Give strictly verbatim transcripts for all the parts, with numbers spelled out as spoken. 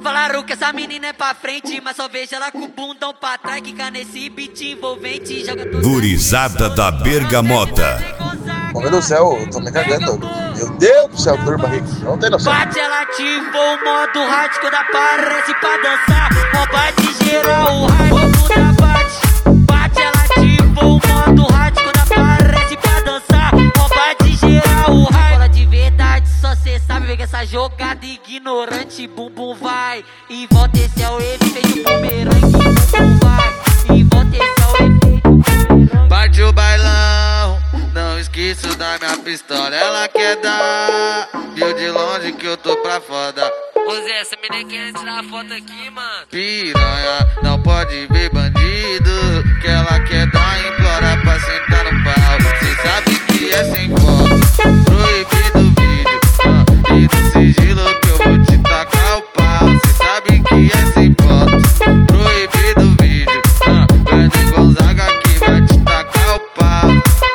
Falaram que essa menina é pra frente, mas só vejo ela com o bundão pra trás. Quica nesse beat envolvente, joga tudo. Gurizada da Bergamota. Meu Deus do céu, eu tô me cagando. Meu Deus do céu, dor de barriga. Não tem noção. Bate, ela ativou o modo hard quando aparece pra dançar. Combate geral, o hard da bate. Bate, ela ativou o modo hard quando aparece pra dançar. Combate geral, o hard. Bola de verdade, só cê sabe ver que essa jogada ignorante. Bumbum vai e volta, esse é o efeito bumerangue. Bumbum vai e volta, esse é o efeito bumerangue. Bate o bailão, não esqueço da minha pistola. Ela quer dar, viu de longe que eu tô pra foda. Ô Zé, essa menina quer tirar foto aqui, mano. Piranha, não pode ver bandido, que ela quer dar, implora pra sentar no pau. Cê sabe que é sem foto, proibido o vídeo, ah, e no sigilo que eu vou te tacar o pau. Cê sabe que é sem foto, proibido o vídeo, ah, Wesley Gonzaga que vai te tacar o pau.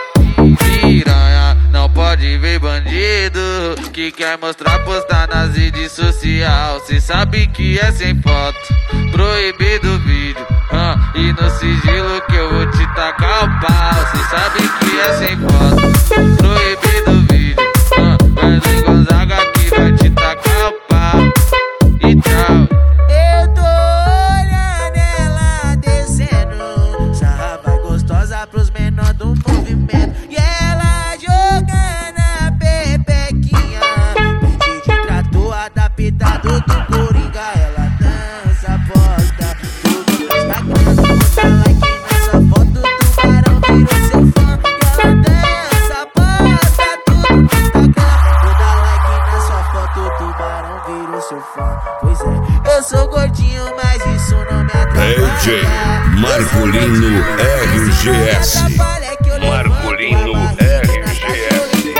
Piranha, não pode ver bandido, que quer mostrar, postar nas redes social. Cê sabe que é sem foto, proibido o vídeo, ah, e no sigilo que eu vou te tacar o pau. Cê sabe que é sem foto, proibido o vídeo, ah, Wesley Gonzaga que vai te tacar o pau. E tchau. Eu tô olhando ela descendo, sarrava gostosa pros menores do movimento. E ela jogando a pepequinha, beat de trator adaptado do Coringa. Ela dança, posta tudo no Instagram, bota like nessa foto, tubarão virou seu fã. E ela dança, posta tudo no Instagram, toda like nessa foto, tubarão virou seu fã. Pois é, eu sou gordinho, mas isso não me atrapalha. D J Marcolino R G S. Marcolino R G S.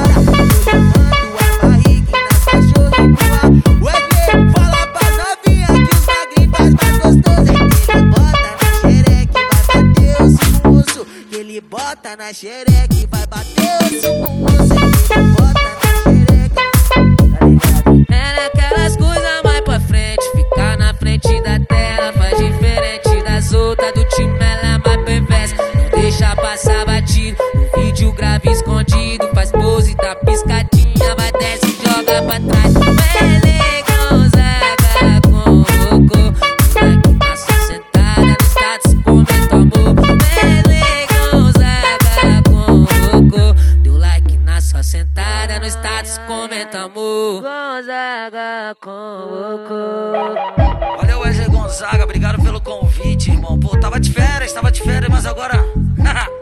Fala pra novinha que os magrinhos faz mais gostoso. É que ele bota na xereca e vai bater osso com osso. É que ele bota na xereca e vai bater osso com osso. Ele bota na xereca, tá ligado? É naquelas coisas mais pra frente, ficar na frente da tela faz diferente das outras do time, ela é mais perversa. Não deixa passar batido, no vídeo grave escondido, faz pose, dá piscadinha, vai desce e joga pra trás. Wesley Gonzaga convocou, like na sua sentada no status, comenta amor. Wesley Gonzaga convocou, deu like na sua sentada no status, comenta amor. Gonzaga convocou. Valeu, Wesley Gonzaga, obrigado pelo convite, irmão. Pô, tava de férias, tava de férias, mas agora